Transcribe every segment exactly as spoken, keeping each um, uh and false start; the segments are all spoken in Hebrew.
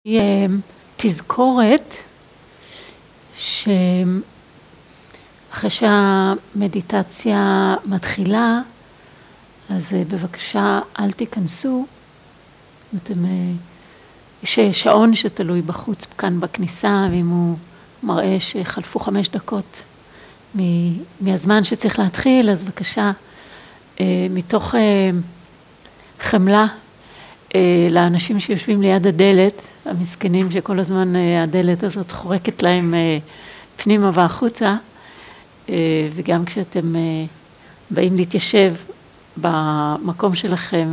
תזכורת שאחרי שהמדיטציה מתחילה, אז בבקשה אל תיכנסו. אתם, יש שעון שתלוי בחוץ כאן בכניסה, ואם הוא מראה שחלפו חמש דקות מהזמן שצריך להתחיל, אז בבקשה, מתוך חמלה לאנשים שיושבים ליד הדלת, המסכנים שכל הזמן הדלת הזאת חורקת להם פנימה והחוצה, וגם כשאתם באים להתיישב במקום שלכם,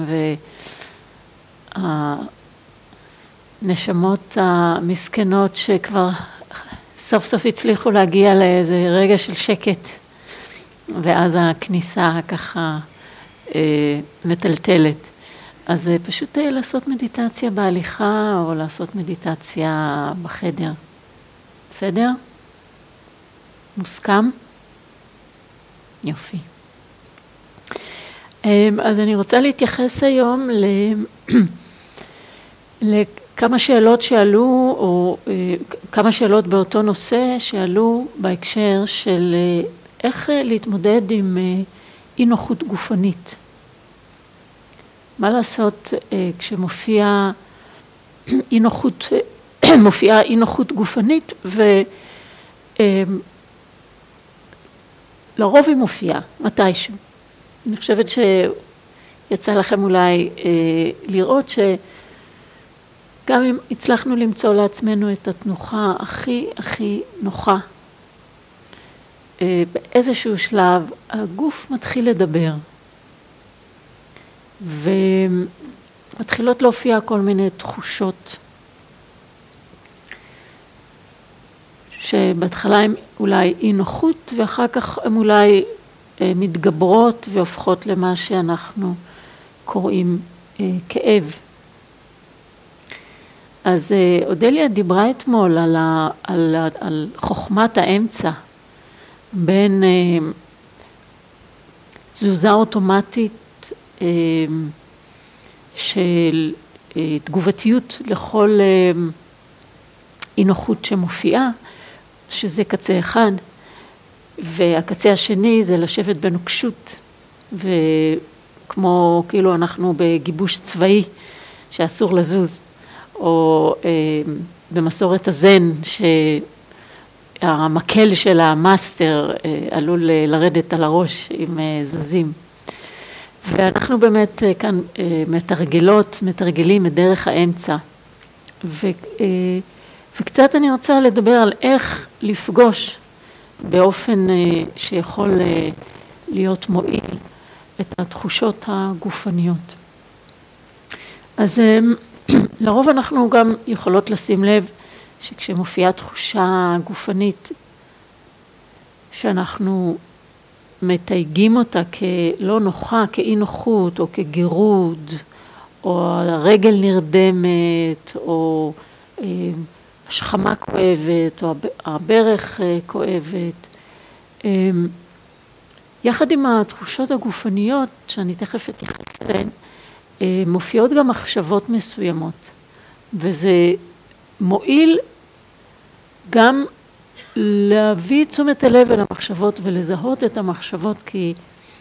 והנשמות המסכנות שכבר סוף סוף הצליחו להגיע לאיזה רגע של שקט, ואז הכניסה ככה מטלטלת. אז פשוט לעשות מדיטציה בהליכה, או לעשות מדיטציה בחדר. בסדר? מוסכם? יופי. אז אני רוצה להתייחס היום לכמה שאלות שעלו, או כמה שאלות באותו נושא שעלו בהקשר של איך להתמודד עם אי נוחות גופנית. מה לעשות כשמופיעה אי נוחות, מופיעה אי נוחות גופנית, ולרוב היא מופיעה, מתישהו. אני חושבת שיצא לכם אולי לראות שגם אם הצלחנו למצוא לעצמנו את התנוחה הכי הכי נוחה, באיזשהו שלב הגוף מתחיל לדבר. ומתחילות להופיע כל מיני תחושות שבהתחלה הן אולי אי נוחות, ואחר כך הן אולי מתגברות והופכות למה שאנחנו קוראים כאב. אז אודליה דיברה אתמול על, ה, על, על חוכמת האמצע בין תזוזה אוטומטית של תגובתיות לכל אי נוחות שמופיעה, שזה קצה אחד, והקצה השני זה לשבת בנוקשות, וכמו כאילו אנחנו בגיבוש צבאי שאסור לזוז, או במסורת הזן שהמקל של המאסטר עלול לרדת על הראש אם זזים. ואנחנו באמת כאן מתרגלות, מתרגלים את דרך האמצע. ו, וקצת אני רוצה לדבר על איך לפגוש באופן שיכול להיות מועיל את התחושות הגופניות. אז לרוב אנחנו גם יכולות לשים לב שכשמופיעה תחושה גופנית שאנחנו מתייגים אותה כלא נוחה, כאי נוחות, או כגירוד, או הרגל נרדמת, או אה, השכמה כואבת, או הברך אה, כואבת. אה, יחד עם התחושות הגופניות, שאני תכף אתייחס אליהן, אה, מופיעות גם מחשבות מסוימות, וזה מועיל גם להביא תשומת הלב אל המחשבות ולזהות את המחשבות, כי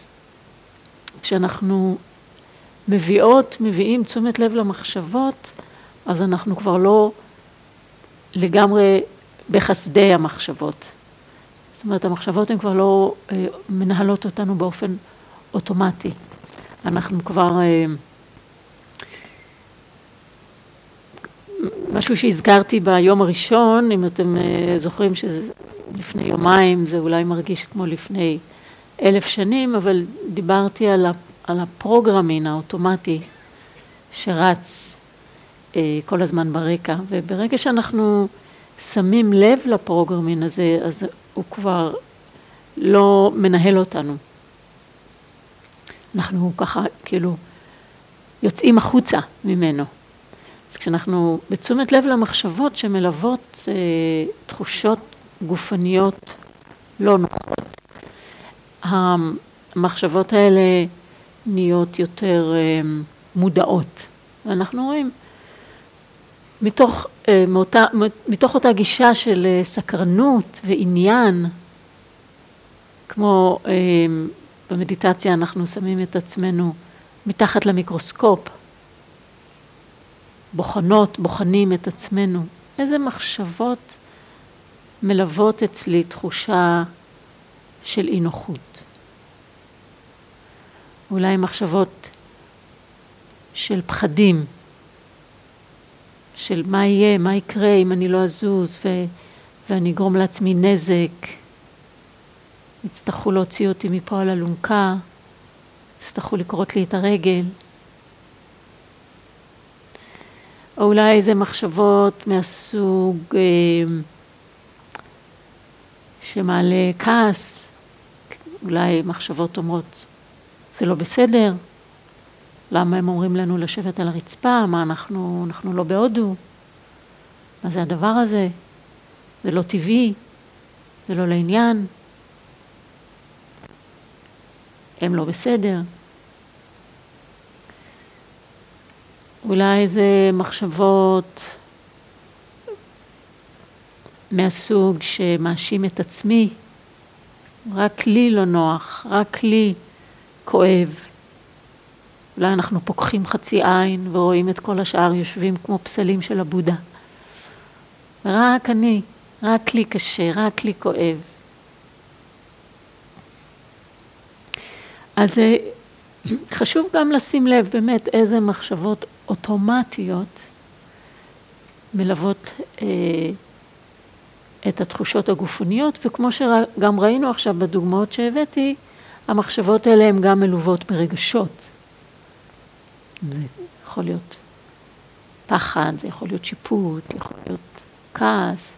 כשאנחנו מביאות, מביאים תשומת לב למחשבות, אז אנחנו כבר לא לגמרי בחסדי המחשבות. זאת אומרת, המחשבות הן כבר לא אה, מנהלות אותנו באופן אוטומטי. אנחנו כבר אה, משהו שהזכרתי ביום הראשון, אם אתם זוכרים שלפני יומיים, זה אולי מרגיש כמו לפני אלף שנים, אבל דיברתי על, על הפרוגרמין האוטומטי שרץ אה, כל הזמן ברקע, וברגע שאנחנו שמים לב לפרוגרמין הזה, אז הוא כבר לא מנהל אותנו. אנחנו ככה כאילו יוצאים החוצה ממנו. אז כשאנחנו בתשומת לב למחשבות שמלוות אה, תחושות גופניות לא נוחות, המחשבות האלה נהיות יותר אה, מודעות. ואנחנו רואים מתוך, מאותה, מתוך אותה גישה של סקרנות ועניין, כמו במדיטציה אנחנו שמים את עצמנו מתחת למיקרוסקופ, בוחנות, בוחנים את עצמנו. איזה מחשבות מלוות אצלי תחושה של אי נוחות. אולי מחשבות של פחדים, של מה יהיה, מה יקרה אם אני לא אזוז ו- ואני אגרום לעצמי נזק. יצטרכו להוציא אותי מפה על אלונקה, יצטרכו לקרות לי את הרגל. או אולי איזה מחשבות מהסוג אה, שמעלה כעס, אולי מחשבות אומרות, זה לא בסדר, למה הם אומרים לנו לשבת על הרצפה, מה אנחנו, אנחנו לא בהודו, מה זה הדבר הזה, זה לא טבעי, זה לא לעניין, הם לא בסדר. אולי זה מחשבות מהסוג שמאשים את עצמי, רק לי לא נוח, רק לי כואב. אולי אנחנו פוקחים חצי עין ורואים את כל השאר יושבים כמו פסלים של הבודה. רק אני, רק לי קשה, רק לי כואב. אז חשוב גם לשים לב באמת איזה מחשבות אוטומטיות מלוות אה, את התחושות הגופניות, וכמו שגם ראינו עכשיו בדוגמאות שהבאתי, המחשבות האלה הן גם מלוות ברגשות. זה יכול להיות פחד, זה יכול להיות שיפוט, זה יכול להיות כעס.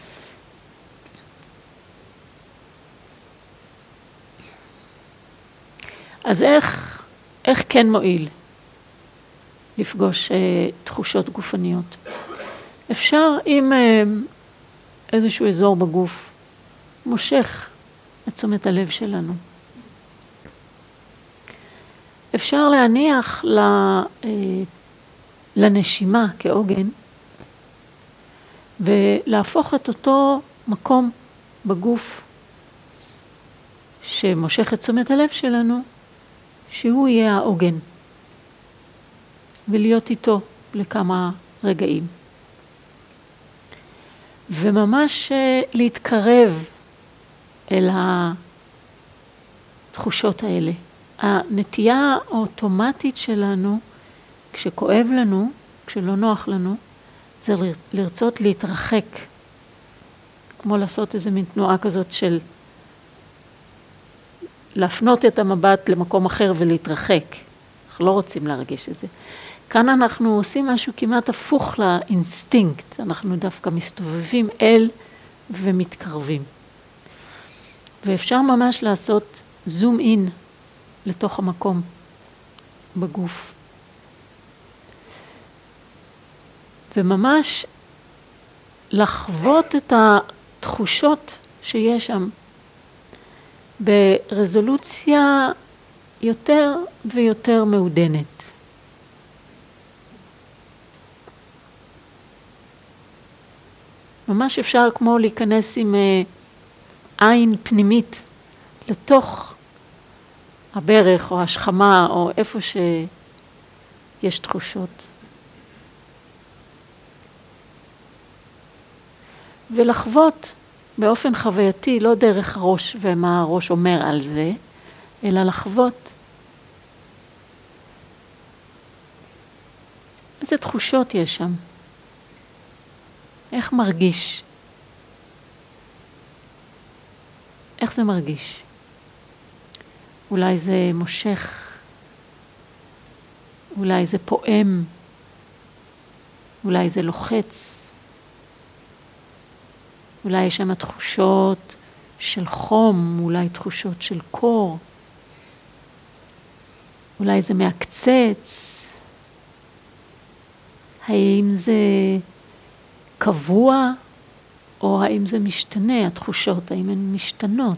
אז איך, איך כן מועיל לפגוש אה, תחושות גופניות? אפשר עם אה, איזשהו אזור בגוף, מושך את תשומת הלב שלנו. אפשר להניח ל, אה, לנשימה כעוגן, ולהפוך את אותו מקום בגוף שמושך את תשומת הלב שלנו, שהוא יהיה העוגן, ולהיות איתו לכמה רגעים. וממש להתקרב אל התחושות האלה. הנטייה האוטומטית שלנו, כשכואב לנו, כשלא נוח לנו, זה לרצות להתרחק. כמו לעשות איזו מין תנועה כזאת של להפנות את המבט למקום אחר ולהתרחק. אנחנו לא רוצים להרגיש את זה. כאן אנחנו עושים משהו כמעט הפוך לאינסטינקט. אנחנו דווקא מסתובבים אל ומתקרבים. ואפשר ממש לעשות זום אין לתוך המקום בגוף. וממש לחוות את התחושות שיש שם ברזולוציה יותר ויותר מעודנת. ממש אפשר כמו להיכנס עם עין פנימית לתוך הברך או השכמה או איפה שיש תחושות. ולחוות באופן חווייתי, לא דרך הראש ומה הראש אומר על זה, אלא לחוות איזה תחושות יש שם. איך מרגיש? איך זה מרגיש? אולי זה מושך, אולי זה פועם, אולי זה לוחץ, אולי יש שם תחושות של חום, אולי תחושות של קור, אולי זה מעקצץ. האם זה קבוע או האם זה משתנה, התחושות, האם הן משתנות?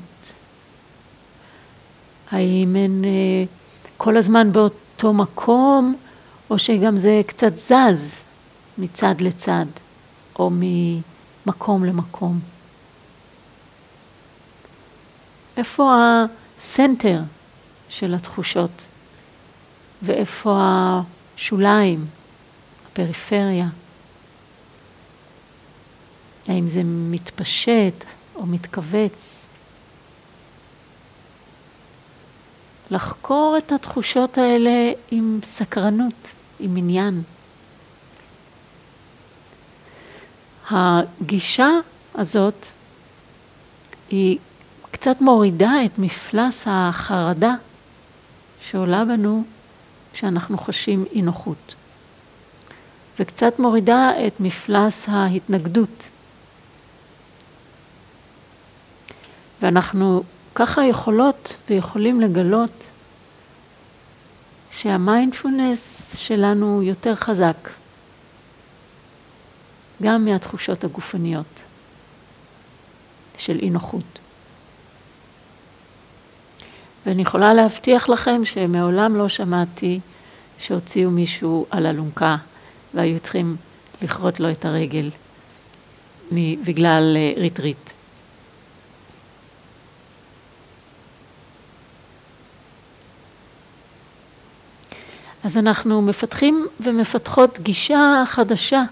האם הן כל הזמן באותו מקום או שגם זה קצת זז? מצד לצד, או ממקום למקום. איפה הסנטר של התחושות, ואיפה השוליים, הפריפריה. האם זה מתפשט או מתכווץ. לחקור את התחושות האלה עם סקרנות, עם עניין. הגישה הזאת היא קצת מורידה את מפלס החרדה שעולה בנו כשאנחנו חשים אי נוחות. וקצת מורידה את מפלס ההתנגדות. ואנחנו ככה יכולות ויכולים לגלות שהמיינדפולנס שלנו יותר חזק, גם מהתחושות הגופניות של אי נוחות. ואני יכולה להבטיח לכם שמעולם לא שמעתי שהוציאו מישהו על אלונקה והיו צריכים לכרות לו את הרגל בגלל ריטריט. אז אנחנו מפתחים ומפתחות גישה חדשה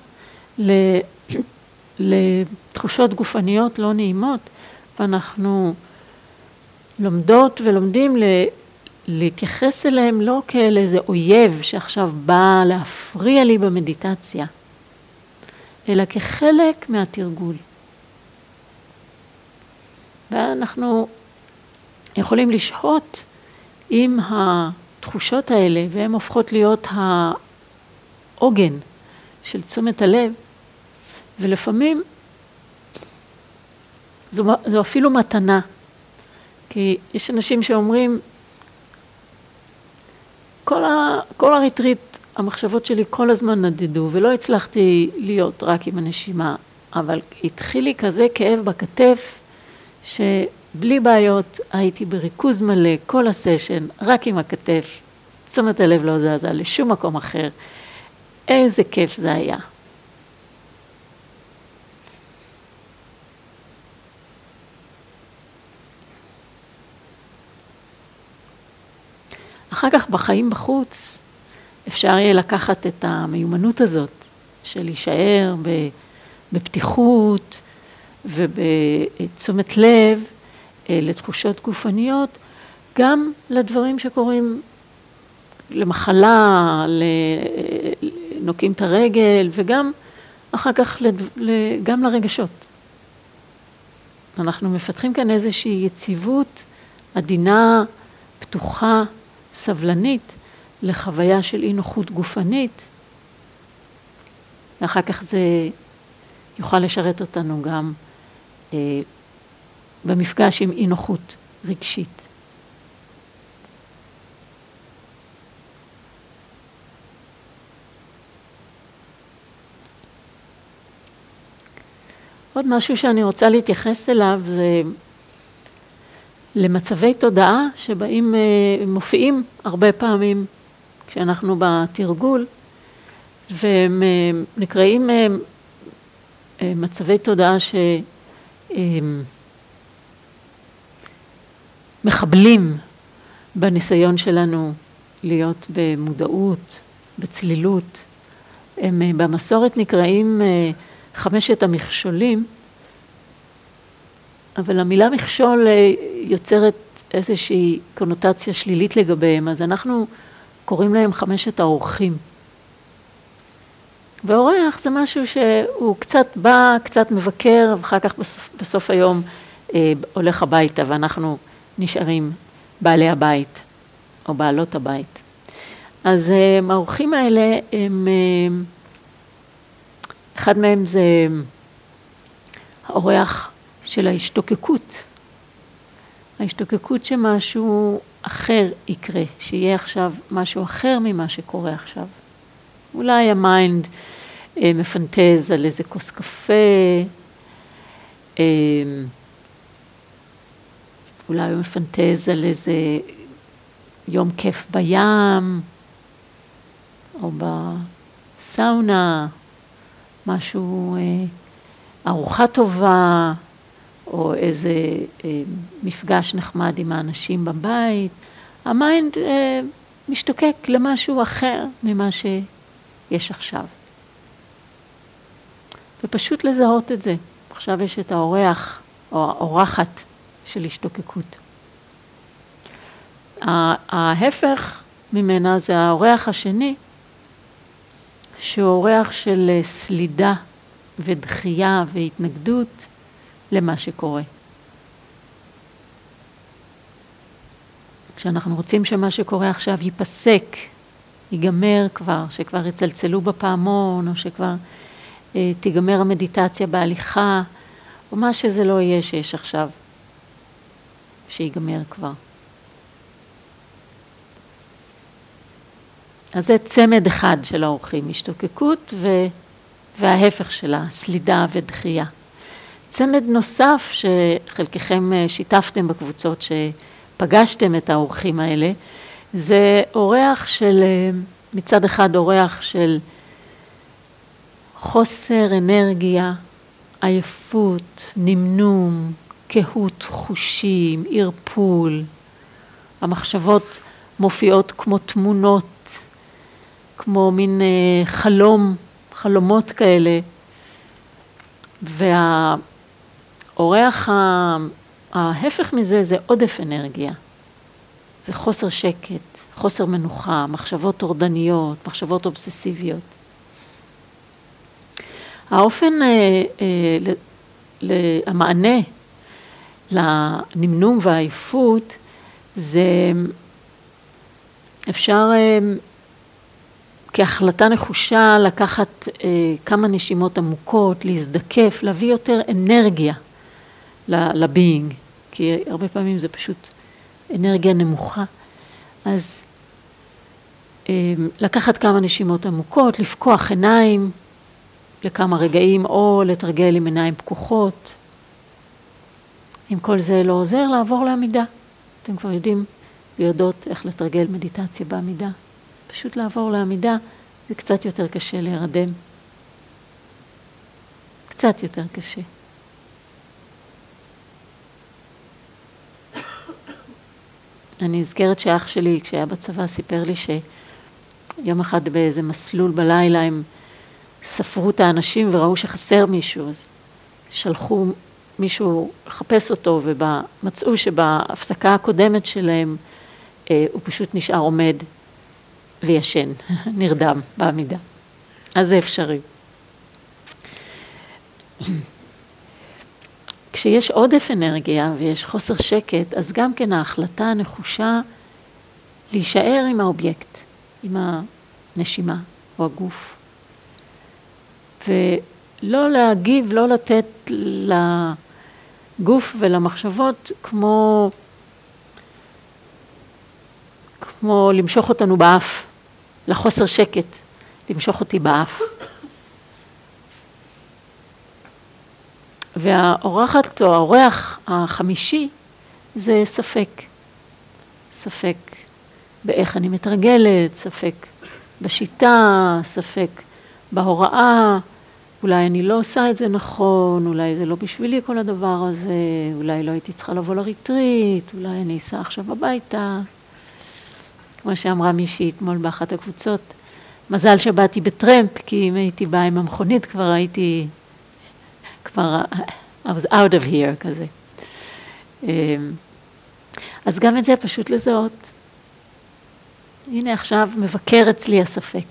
לתחושות גופניות לא נעימות, ואנחנו לומדות ולומדים להתייחס אליהם לא כאל איזה אויב שעכשיו בא להפריע לי במדיטציה, אלא כחלק מהתרגול. ואנחנו יכולים לשהות עם התחושות האלה, והן הופכות להיות העוגן של תשומת הלב, ולפעמים זו, זו אפילו מתנה. כי יש אנשים שאומרים, כל, ה, כל הריטריט, המחשבות שלי כל הזמן נדדו, ולא הצלחתי להיות רק עם הנשימה, אבל התחיל לי כזה כאב בכתף, שבלי בעיות הייתי בריכוז מלא, כל הסשן, רק עם הכתף, תשומת הלב לא זזה לשום מקום אחר. איזה כיף זה היה. אחר כך בחיים בחוץ אפשר יהיה לקחת את המיומנות הזאת של להישאר בפתיחות ובתשומת לב לתחושות גופניות, גם לדברים שקורים למחלה, נוקעים את הרגל, וגם אחר כך גם לרגשות. אנחנו מפתחים כאן איזושהי יציבות עדינה, פתוחה, סבלנית, לחוויה של אי נוחות גופנית, ואחר כך זה יוכל לשרת אותנו גם אה, במפגש עם אי נוחות רגשית. עוד משהו שאני רוצה להתייחס אליו זה למצבי תודעה שבאים, מופיעים הרבה פעמים כשאנחנו בתרגול, והם נקראים מצבי תודעה שמחבלים בניסיון שלנו להיות במודעות, בצלילות. הם במסורת נקראים חמשת המכשולים, אבל המילה מכשול יוצרת איזושהי קונוטציה שלילית לגביהם, אז אנחנו קוראים להם חמשת האורחים. והאורח זה משהו שהוא קצת בא, קצת מבקר, ואחר כך בסוף, בסוף היום אה, הולך הביתה, ואנחנו נשארים בעלי הבית, או בעלות הבית. אז אה, האורחים האלה, הם, אה, אחד מהם זה האורח של ההשתוקקות. ההשתוקקות שמשהו אחר יקרה, שיהיה עכשיו משהו אחר ממה שקורה עכשיו. אולי המיינד אה, מפנטז על איזה כוס קפה, אה, אולי הוא מפנטז על איזה יום כיף בים, או בסאונה, משהו, ארוחה טובה, או איזה מפגש נחמד עם האנשים בבית. המיינד משתוקק למשהו אחר ממה שיש עכשיו. ופשוט לזהות את זה. עכשיו יש את האורח או האורחת של השתוקקות. ההפך ממנה זה האורח השני, שהוא אורח של סלידה ודחייה והתנגדות למה שקורה. כשאנחנו רוצים שמה שקורה עכשיו ייפסק, ייגמר כבר, שכבר יצלצלו בפעמון, או שכבר אה, תיגמר המדיטציה בהליכה, או מה שזה לא יהיה שיש עכשיו, שיגמר כבר. אז זה צמד אחד של האורחים, השתוקקות ו... וההפך שלה, סלידה ודחייה. צמד נוסף שחלקכם שיתפתם בקבוצות שפגשתם את האורחים האלה, זה אורח של, מצד אחד אורח של חוסר אנרגיה, עייפות, נמנום, קהות חושים, ערפול. המחשבות מופיעות כמו תמונות, כמו מין חלום, חלומות כאלה. והאורח ההפך מזה זה עודף אנרגיה. זה חוסר שקט, חוסר מנוחה, מחשבות טורדניות, מחשבות אובססיביות. האופן, המענה לנמנום והעייפות זה אפשר כהחלטה נחושה לקחת כמה נשימות עמוקות, להזדקף, להביא יותר אנרגיה לביינג, כי הרבה פעמים זה פשוט אנרגיה נמוכה. אז לקחת כמה נשימות עמוקות, לפקוח עיניים לכמה רגעים, או לתרגל עם עיניים פקוחות. אם כל זה לא עוזר, לעבור לעמידה. אתם כבר יודעים ויודעות איך לתרגל מדיטציה בעמידה. פשוט לעבור לעמידה, זה קצת יותר קשה להירדם. קצת יותר קשה. אני נזכרת שאח שלי, כשהיה בצבא, סיפר לי שיום אחד באיזה מסלול בלילה הם ספרו את האנשים וראו שחסר מישהו, אז שלחו מישהו לחפש אותו, ומצאו שבהפסקה הקודמת שלהם אה, הוא פשוט נשאר עומד וישן, נרדם בעמידה. אז זה אפשרי. כשיש עודף אנרגיה ויש חוסר שקט, אז גם כן ההחלטה הנחושה להישאר עם האובייקט, עם הנשימה או הגוף. ולא להגיב, לא לתת לגוף ולמחשבות כמו, כמו למשוך אותנו באף, לחוסר שקט, למשוך אותי באף. והאורחת או האורח החמישי זה ספק. ספק באיך אני מתרגלת, ספק בשיטה, ספק בהוראה, אולי אני לא עושה את זה נכון, אולי זה לא בשבילי כל הדבר הזה, אולי לא הייתי צריכה לבוא לריטריט, אולי אני אסע עכשיו הביתה. כמו שאמרה מישהי אתמול באחת הקבוצות, מזל שבאתי בטרמפ, כי אם הייתי באה עם המכונית כבר הייתי, כבר, I was out of here כזה. אז גם את זה פשוט לזהות. הנה עכשיו מבקר אצלי הספק,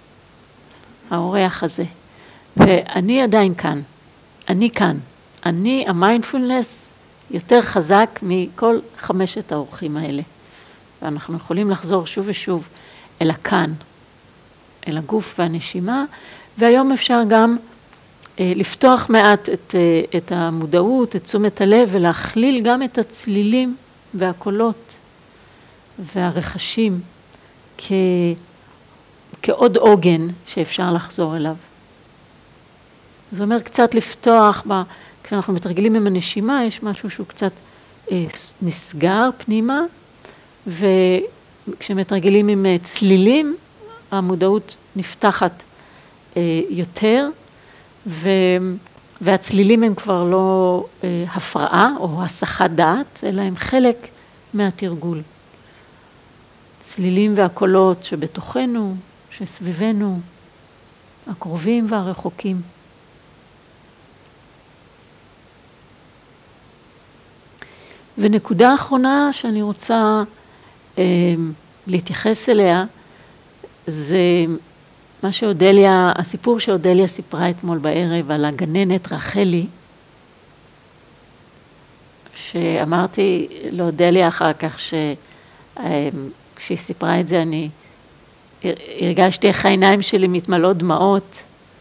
האורח הזה, ואני עדיין כאן, אני כאן, אני, המיינדפולנס יותר חזק מכל חמשת האורחים האלה. ואנחנו יכולים לחזור שוב ושוב אל הכאן, אל הגוף והנשימה, והיום אפשר גם אה, לפתוח מעט את, אה, את המודעות, את תשומת הלב, ולהכליל גם את הצלילים והקולות והרחשים כ, כעוד עוגן שאפשר לחזור אליו. זה אומר קצת לפתוח, ב, כשאנחנו מתרגלים עם הנשימה, יש משהו שהוא קצת אה, נסגר פנימה, וכשמתרגלים עם צלילים, המודעות נפתחת יותר, ו, והצלילים הם כבר לא אה, הפרעה או הסחת דעת, אלא הם חלק מהתרגול. צלילים והקולות שבתוכנו, שסביבנו, הקרובים והרחוקים. ונקודה אחרונה שאני רוצה אה, להתייחס אליה, זה מה שאודליה, הסיפור שאודליה סיפרה אתמול בערב על הגננת רחלי, שאמרתי לאודליה אחר כך ש... כשהיא סיפרה את זה, אני הרגשתי איך העיניים שלי מתמלאות דמעות,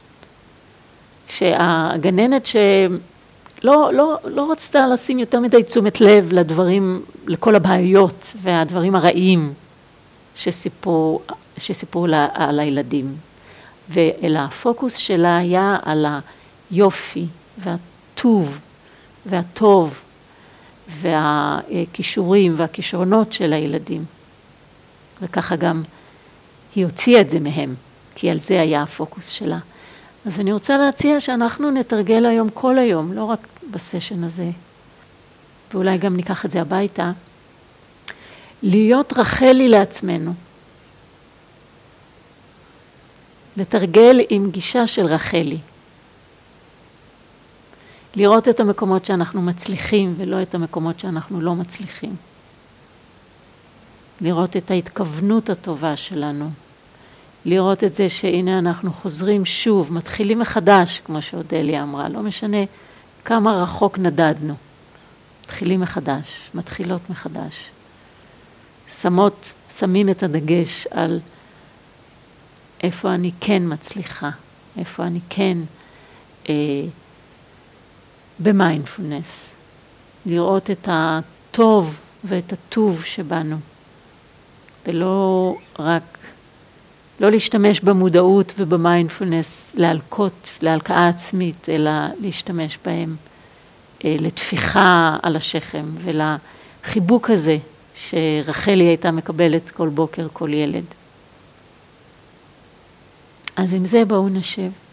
שהגננת שלא לא, לא רצתה לשים יותר מדי תשומת לב לדברים, לכל הבעיות והדברים הרעים שסיפרו, שסיפרו לה, על הילדים. ואלא הפוקוס שלה היה על היופי והטוב והטוב והכישורים והכישרונות של הילדים. וככה גם היא הוציאה את זה מהם, כי על זה היה הפוקוס שלה. אז אני רוצה להציע שאנחנו נתרגל היום כל היום, לא רק בסשן הזה, ואולי גם ניקח את זה הביתה, להיות רחלי לעצמנו. לתרגל עם גישה של רחלי. לראות את המקומות שאנחנו מצליחים ולא את המקומות שאנחנו לא מצליחים. לראות את ההתכוונות הטובה שלנו. לראות את זה שהנה אנחנו חוזרים שוב, מתחילים מחדש, כמו שאודליה אמרה, לא משנה כמה רחוק נדדנו. מתחילים מחדש, מתחילות מחדש. שמות, שמים את הדגש על איפה אני כן מצליחה, איפה אני כן אה, במיינדפולנס. לראות את הטוב ואת הטוב שבנו, ולא רק, לא להשתמש במודעות ובמיינדפולנס להלקות, להלקאה עצמית, אלא להשתמש בהם אה, לתפיחה על השכם ולחיבוק הזה שרחלי הייתה מקבלת כל בוקר כל ילד. אז עם זה בואו נשב.